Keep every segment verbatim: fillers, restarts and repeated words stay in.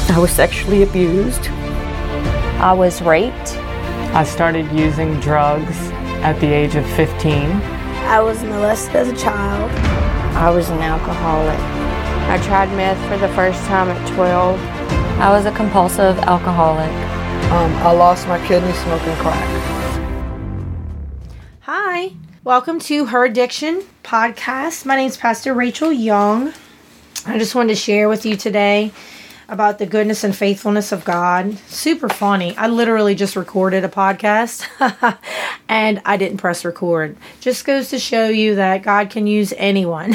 I was sexually abused. I was raped. I started using drugs at the age of fifteen. I was molested as a child. I was an alcoholic. I tried meth for the first time at twelve. I was a compulsive alcoholic. Um, I lost my kidney smoking crack. Hi, welcome to Her Addiction podcast. My name is Pastor Rachel Young. I just wanted to share with you today about the goodness and faithfulness of God. Super funny. I literally just recorded a podcast and I didn't press record. Just goes to show you that God can use anyone.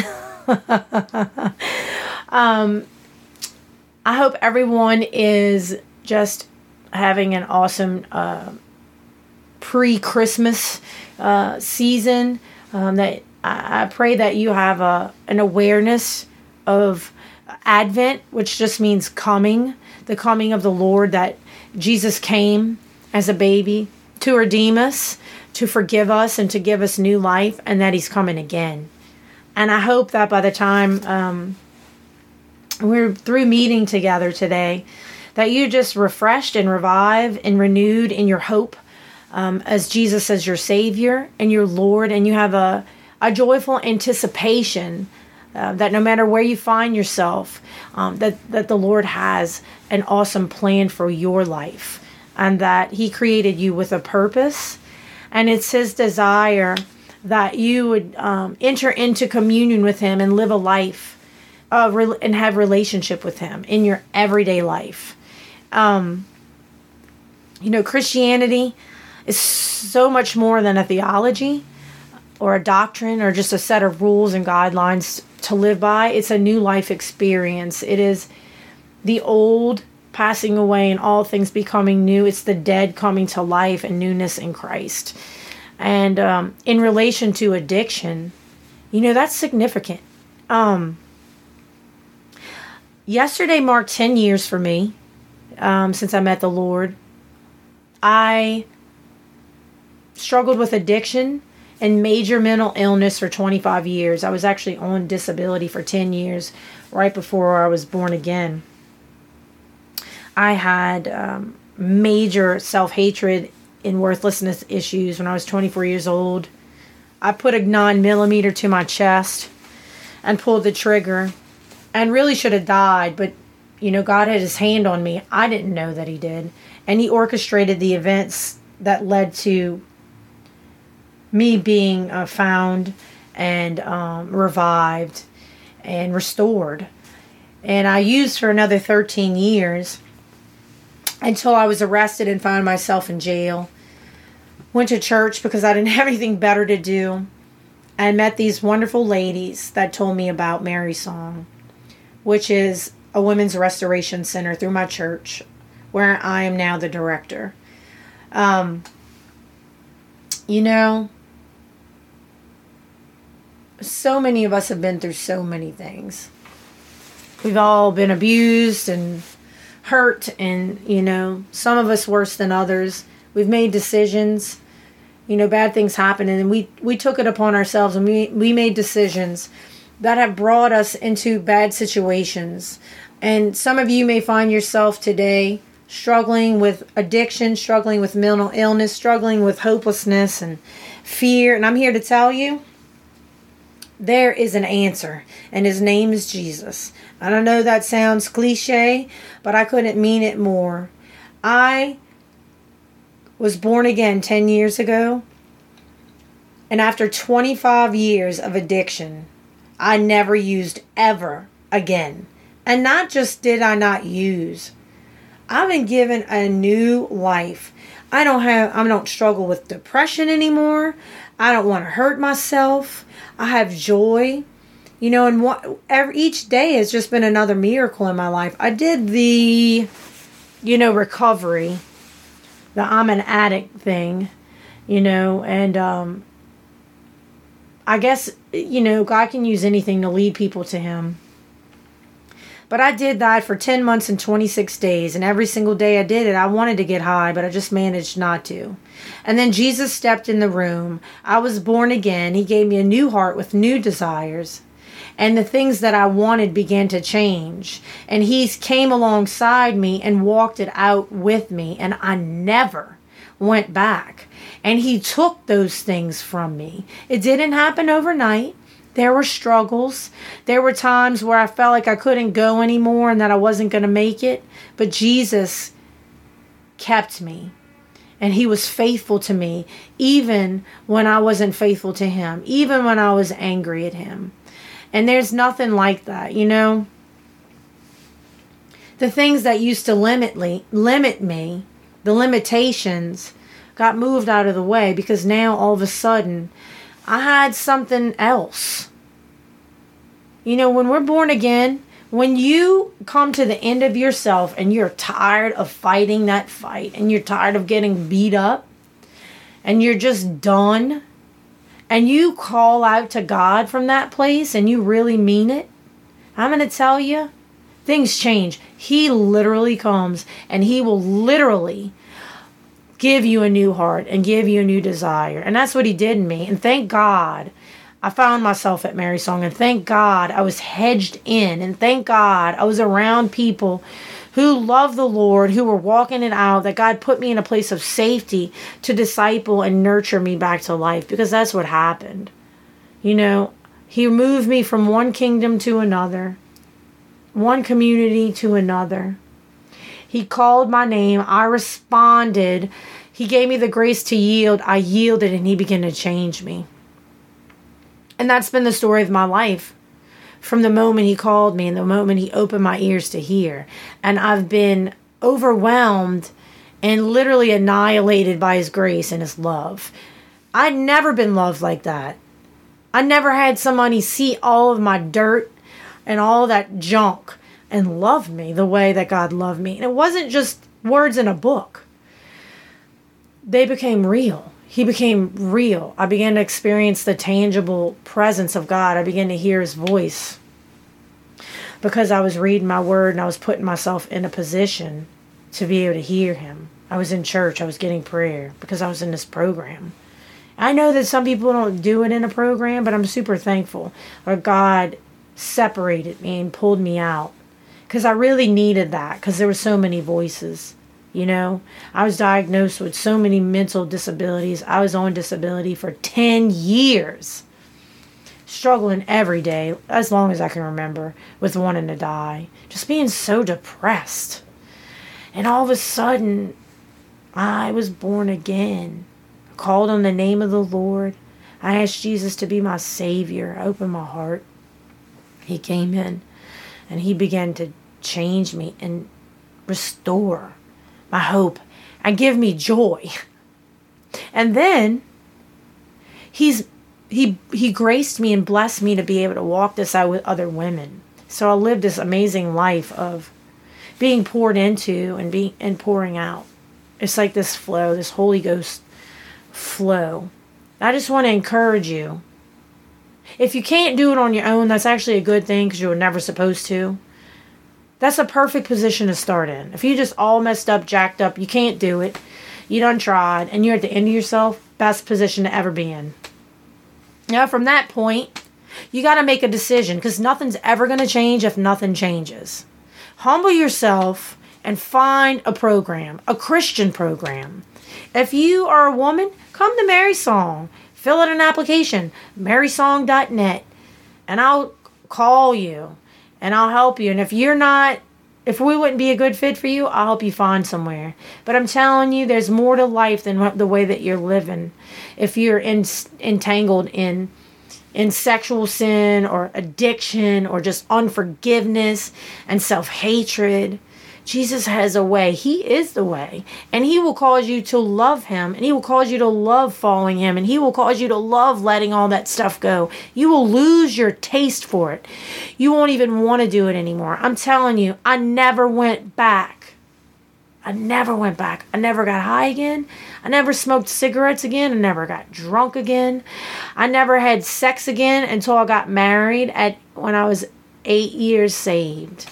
um, I hope everyone is just having an awesome uh, pre-Christmas uh, season. Um, that I, I pray that you have a, an awareness of Advent, which just means coming, the coming of the Lord, that Jesus came as a baby to redeem us, to forgive us, and to give us new life, and that he's coming again. And I hope that by the time um, we're through meeting together today, that you just refreshed and revived and renewed in your hope um, as Jesus as your Savior and your Lord, and you have a, a joyful anticipation Uh, that no matter where you find yourself, um, that, that the Lord has an awesome plan for your life, and that he created you with a purpose, and it's his desire that you would um, enter into communion with him and live a life uh, re- and have relationship with him in your everyday life. Um, you know, Christianity is so much more than a theology or a doctrine or just a set of rules and guidelines to live by. It's a new life experience. It is the old passing away and all things becoming new. It's the dead coming to life and newness in Christ. And um, in relation to addiction, you know, that's significant. Um, yesterday marked ten years for me um, since I met the Lord. I struggled with addiction and major mental illness for twenty-five years. I was actually on disability for ten years, right before I was born again. I had um, major self-hatred and worthlessness issues when I was twenty-four years old. I put a nine millimeter to my chest and pulled the trigger and really should have died, but you know, God had his hand on me. I didn't know that he did. And he orchestrated the events that led to me being uh, found and um, revived and restored. And I used for another thirteen years until I was arrested and found myself in jail. Went to church because I didn't have anything better to do. And met these wonderful ladies that told me about Mary Song, which is a women's restoration center through my church, where I am now the director. Um, you know, so many of us have been through so many things. We've all been abused and hurt, and, you know, some of us worse than others. We've made decisions, you know, bad things happen, and we, we took it upon ourselves, and we, we made decisions that have brought us into bad situations. And some of you may find yourself today struggling with addiction, struggling with mental illness, struggling with hopelessness and fear. And I'm here to tell you, there is an answer, and his name is Jesus. I don't know, that sounds cliche, but I couldn't mean it more. I was born again ten years ago, and after twenty-five years of addiction, I never used ever again. And not just did I not use, I've been given a new life. I don't have, I don't struggle with depression anymore. I don't want to hurt myself. I have joy, you know, and what, every, each day has just been another miracle in my life. I did the, you know, recovery, the I'm an addict thing, you know, and um, I guess, you know, God can use anything to lead people to him. But I did that for ten months and twenty-six days. And every single day I did it, I wanted to get high, but I just managed not to. And then Jesus stepped in the room. I was born again. He gave me a new heart with new desires. and the things that I wanted began to change. And he came alongside me and walked it out with me, and I never went back. And he took those things from me. It didn't happen overnight. There were struggles. There were times where I felt like I couldn't go anymore and that I wasn't going to make it. But Jesus kept me. And he was faithful to me, even when I wasn't faithful to him, even when I was angry at him. And there's nothing like that, you know. The things that used to limit me, limit me, the limitations, got moved out of the way, because now all of a sudden I had something else. You know, when we're born again, when you come to the end of yourself and you're tired of fighting that fight and you're tired of getting beat up and you're just done, and you call out to God from that place and you really mean it, I'm going to tell you, things change. He literally comes and he will literally give you a new heart and give you a new desire. And that's what he did in me. And thank God I found myself at Mary Song, and thank God I was hedged in, and thank God I was around people who love the Lord, who were walking it out, that God put me in a place of safety to disciple and nurture me back to life, because that's what happened. You know, he moved me from one kingdom to another, one community to another. He called my name. I responded. He gave me the grace to yield. I yielded, and he began to change me. And that's been the story of my life from the moment he called me and the moment he opened my ears to hear. And I've been overwhelmed and literally annihilated by his grace and his love. I'd never been loved like that. I never had somebody see all of my dirt and all that junk and love me the way that God loved me. And it wasn't just words in a book. They became real. He became real. I began to experience the tangible presence of God. I began to hear his voice because I was reading my word and I was putting myself in a position to be able to hear him. I was in church. I was getting prayer because I was in this program. I know that some people don't do it in a program, but I'm super thankful where God separated me and pulled me out, because I really needed that, because there were so many voices. You know, I was diagnosed with so many mental disabilities. I was on disability for ten years, struggling every day, as long as I can remember, with wanting to die, just being so depressed. And all of a sudden, I was born again. I called on the name of the Lord. I asked Jesus to be my Savior. I opened my heart. He came in, and he began to change me and restore my hope and give me joy. And then he's he he graced me and blessed me to be able to walk this out with other women. So I lived this amazing life of being poured into and being and pouring out. It's like this flow, this Holy Ghost flow. I just want to encourage you. If you can't do it on your own, that's actually a good thing, because you were never supposed to. That's a perfect position to start in. If you just all messed up, jacked up, you can't do it, you done tried, and you're at the end of yourself, best position to ever be in. Now, from that point, you got to make a decision, because nothing's ever going to change if nothing changes. Humble yourself and find a program, a Christian program. If you are a woman, come to Mary Song. Fill out an application, mary song dot net, and I'll call you. And I'll help you. And if you're not, if we wouldn't be a good fit for you, I'll help you find somewhere. But I'm telling you, there's more to life than what, the way that you're living. If you're in, entangled in, in sexual sin or addiction or just unforgiveness and self-hatred, Jesus has a way. He is the way. And he will cause you to love him. And he will cause you to love following him. And he will cause you to love letting all that stuff go. You will lose your taste for it. You won't even want to do it anymore. I'm telling you, I never went back. I never went back. I never got high again. I never smoked cigarettes again. I never got drunk again. I never had sex again until I got married at when I was eight years saved.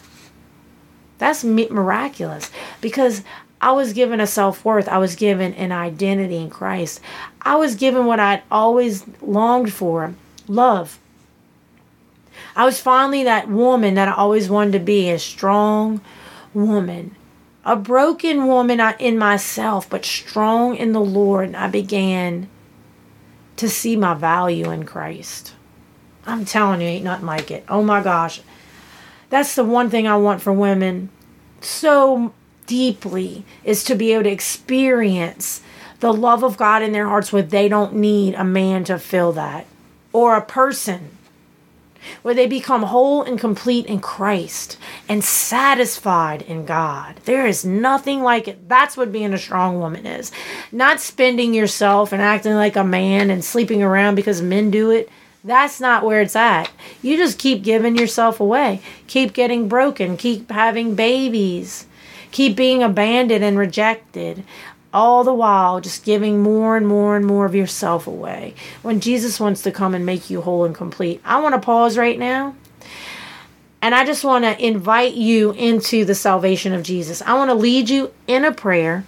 That's miraculous, because I was given a self-worth. I was given an identity in Christ. I was given what I'd always longed for, love. I was finally that woman that I always wanted to be, a strong woman. A broken woman in myself, but strong in the Lord. And I began to see my value in Christ. I'm telling you, ain't nothing like it. Oh my gosh. That's the one thing I want for women so deeply, is to be able to experience the love of God in their hearts where they don't need a man to fill that, or a person, where they become whole and complete in Christ and satisfied in God. There is nothing like it. That's what being a strong woman is. Not spending yourself and acting like a man and sleeping around because men do it. That's not where it's at. You just keep giving yourself away. Keep getting broken. Keep having babies. Keep being abandoned and rejected. All the while just giving more and more and more of yourself away, when Jesus wants to come and make you whole and complete. I want to pause right now, and I just want to invite you into the salvation of Jesus. I want to lead you in a prayer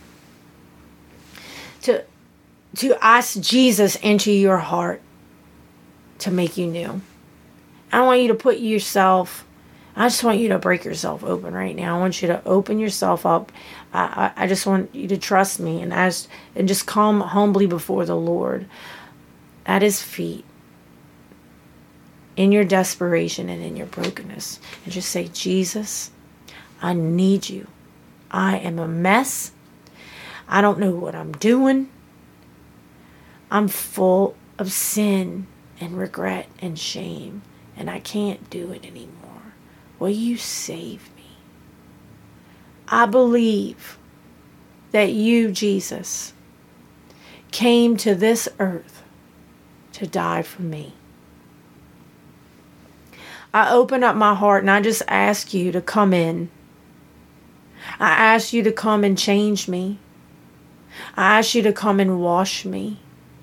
to, to ask Jesus into your heart to make you new. I want you to put yourself, I just want you to break yourself open right now. I want you to open yourself up. I, I, I just want you to trust me and ask, and just come humbly before the Lord at his feet, in your desperation and in your brokenness, and just say, Jesus, I need you. I am a mess. I don't know what I'm doing. I'm full of sin and regret and shame, and I can't do it anymore. Will you save me? I believe that you, Jesus, came to this earth to die for me. I open up my heart and I just ask you to come in. I ask you to come and change me. I ask you to come and wash me.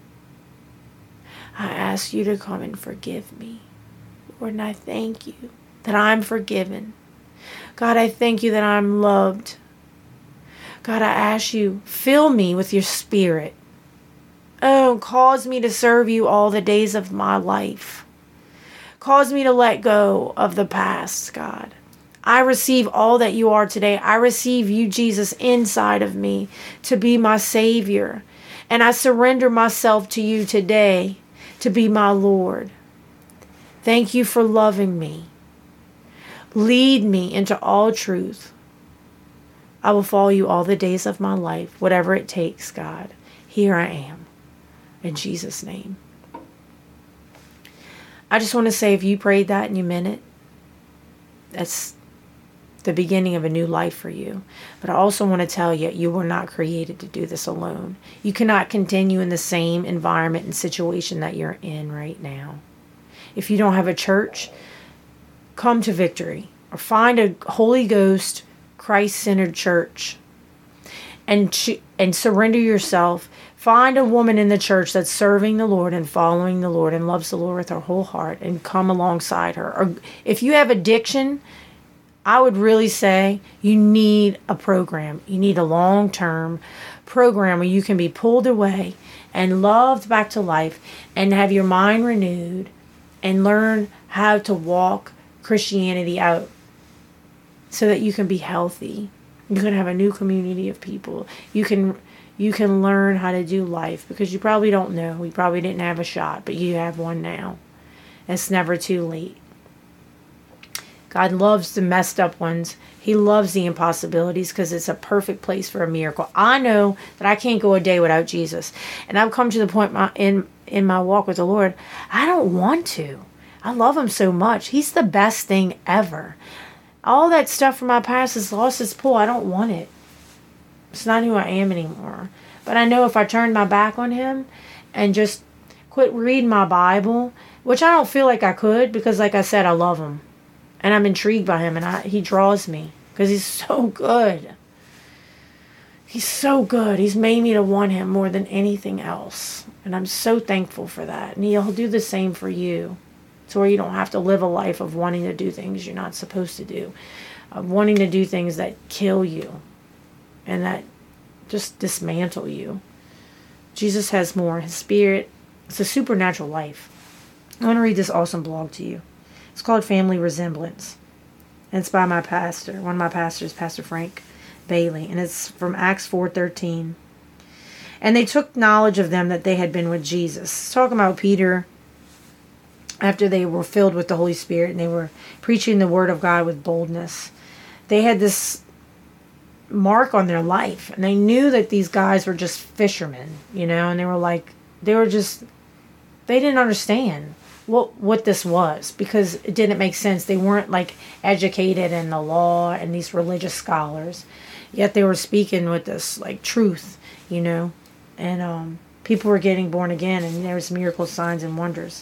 I ask you to come and forgive me. Lord, and I thank you that I'm forgiven. God, I thank you that I'm loved. God, I ask you, fill me with your spirit. Oh, cause me to serve you all the days of my life. Cause me to let go of the past, God. I receive all that you are today. I receive you, Jesus, inside of me to be my Savior. And I surrender myself to you today to be my Lord. Thank you for loving me. Lead me into all truth. I will follow you all the days of my life, whatever it takes, God. Here I am. In Jesus' name. I just want to say, if you prayed that and you meant it, that's the beginning of a new life for you. But I also want to tell you, you were not created to do this alone. You cannot continue in the same environment and situation that you're in right now. If you don't have a church, come to Victory, or find a Holy Ghost, Christ-centered church, and ch- and surrender yourself. Find a woman in the church that's serving the Lord and following the Lord and loves the Lord with her whole heart, and come alongside her. Or if you have addiction, I would really say you need a program. You need a long-term program where you can be pulled away and loved back to life and have your mind renewed and learn how to walk Christianity out so that you can be healthy. You can have a new community of people. You can you can learn how to do life, because you probably don't know. You probably didn't have a shot, but you have one now. It's never too late. God loves the messed up ones. He loves the impossibilities, because it's a perfect place for a miracle. I know that I can't go a day without Jesus. And I've come to the point my, in, in my walk with the Lord, I don't want to. I love him so much. He's the best thing ever. All that stuff from my past has lost its pull. I don't want it. It's not who I am anymore. But I know if I turn my back on him and just quit reading my Bible, which I don't feel like I could, because like I said, I love him. And I'm intrigued by him, and I, he draws me because he's so good. He's so good. He's made me to want him more than anything else. And I'm so thankful for that. And he'll do the same for you. So where you don't have to live a life of wanting to do things you're not supposed to do. Of wanting to do things that kill you. And that just dismantle you. Jesus has more. His spirit. It's a supernatural life. I want to read this awesome blog to you. It's called Family Resemblance. And it's by my pastor, one of my pastors, Pastor Frank Bailey. And it's from Acts four thirteen. And they took knowledge of them that they had been with Jesus. It's talking about Peter after they were filled with the Holy Spirit and they were preaching the word of God with boldness. They had this mark on their life. And they knew that these guys were just fishermen, you know. And they were like, they were just, they didn't understand what what this was because it didn't make sense. They weren't like educated in the law and these religious scholars. Yet they were speaking with this like truth, you know. And um, people were getting born again, and there was miracles, signs, and wonders.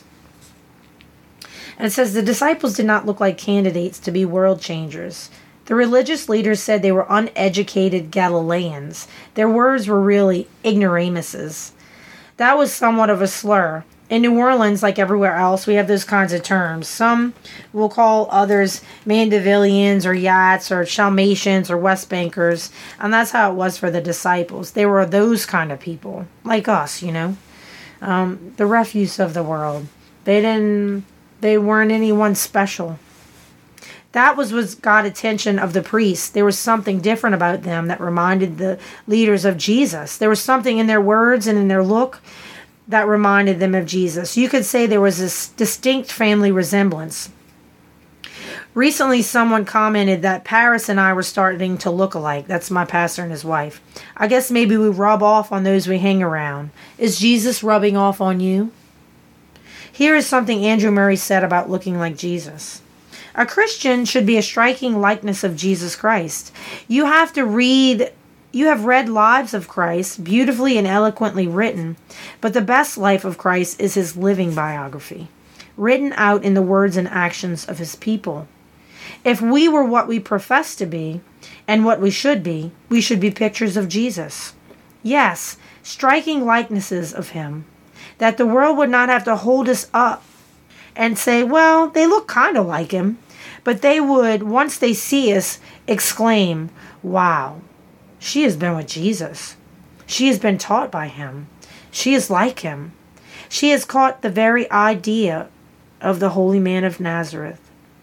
And it says, the disciples did not look like candidates to be world changers. The religious leaders said they were uneducated Galileans. Their words were really ignoramuses. That was somewhat of a slur. In New Orleans, like everywhere else, we have those kinds of terms. Some will call others Mandevillians or Yats or Chalmatians or West Bankers. And that's how it was for the disciples. They were those kind of people, like us, you know. Um, the refuse of the world. They didn't, they weren't anyone special. That was what got attention of the priests. There was something different about them that reminded the leaders of Jesus. There was something in their words and in their look that reminded them of Jesus. You could say there was this distinct family resemblance. Recently, someone commented that Paris and I were starting to look alike. That's my pastor and his wife. I guess maybe we rub off on those we hang around. Is Jesus rubbing off on you? Here is something Andrew Murray said about looking like Jesus. A Christian should be a striking likeness of Jesus Christ. You have to read You have read Lives of Christ, beautifully and eloquently written, but the best life of Christ is his living biography, written out in the words and actions of his people. If we were what we profess to be, and what we should be, we should be pictures of Jesus. Yes, striking likenesses of him, that the world would not have to hold us up and say, well, they look kind of like him, but they would, once they see us, exclaim, wow. She has been with Jesus. She has been taught by him. She is like him. She has caught the very idea of the holy man of Nazareth.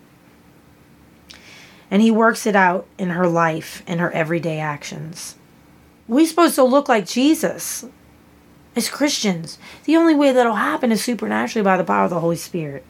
And he works it out in her life, in her everyday actions. We're supposed to look like Jesus as Christians. The only way that'll happen is supernaturally by the power of the Holy Spirit.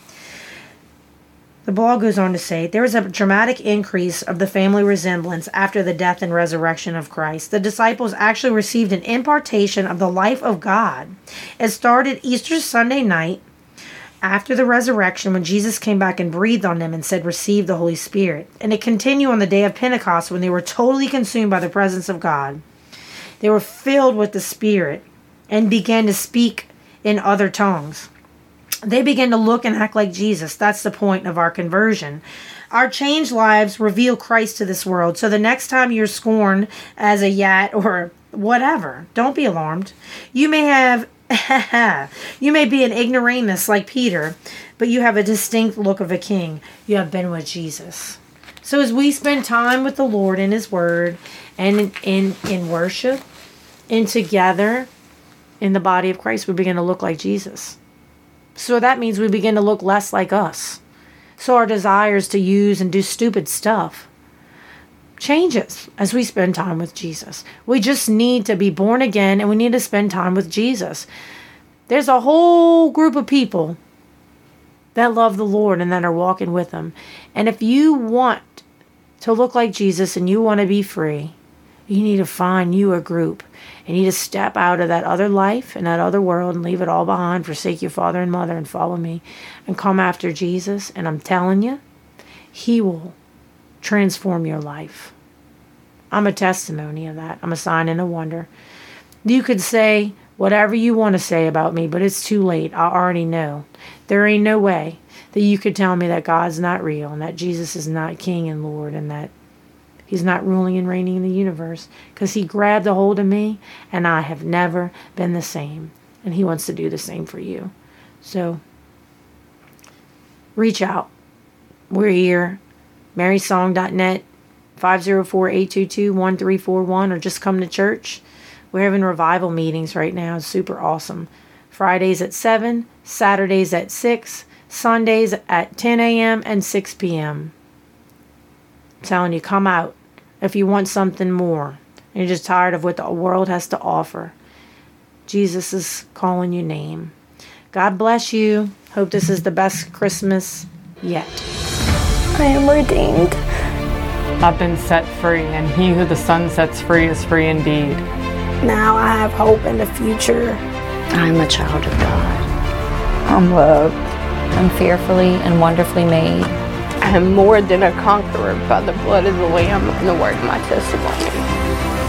The blog goes on to say, there was a dramatic increase of the family resemblance after the death and resurrection of Christ. The disciples actually received an impartation of the life of God. It started Easter Sunday night after the resurrection when Jesus came back and breathed on them and said, receive the Holy Spirit. And it continued on the day of Pentecost when they were totally consumed by the presence of God. They were filled with the Spirit and began to speak in other tongues. They begin to look and act like Jesus. That's the point of our conversion. Our changed lives reveal Christ to this world. So the next time you're scorned as a yat or whatever, don't be alarmed. You may have, you may be an ignoramus like Peter, but you have a distinct look of a king. You have been with Jesus. So as we spend time with the Lord in his word and in, in, in worship and together in the body of Christ, we begin to look like Jesus. So that means we begin to look less like us. So our desires to use and do stupid stuff changes as we spend time with Jesus. We just need to be born again and we need to spend time with Jesus. There's a whole group of people that love the Lord and that are walking with him. And if you want to look like Jesus and you want to be free, you need to find you a group. You need to step out of that other life and that other world and leave it all behind. Forsake your father and mother and follow me and come after Jesus. And I'm telling you, he will transform your life. I'm a testimony of that. I'm a sign and a wonder. You could say whatever you want to say about me, but it's too late. I already know. There ain't no way that you could tell me that God's not real and that Jesus is not King and Lord and that he's not ruling and reigning in the universe, because he grabbed a hold of me and I have never been the same. And he wants to do the same for you. So reach out. We're here. mary song dot net, five oh four, eight two two, one three four one, or just come to church. We're having revival meetings right now. It's super awesome. Fridays at seven, Saturdays at six, Sundays at ten a.m. and six p.m. I'm telling you, come out if you want something more. You're just tired of what the world has to offer. Jesus is calling your name. God bless you. Hope this is the best Christmas yet. I am redeemed. I've been set free, and he who the Son sets free is free indeed. Now I have hope in the future. I'm a child of God. I'm loved. I'm fearfully and wonderfully made. I am more than a conqueror by the blood of the Lamb and the word of my testimony.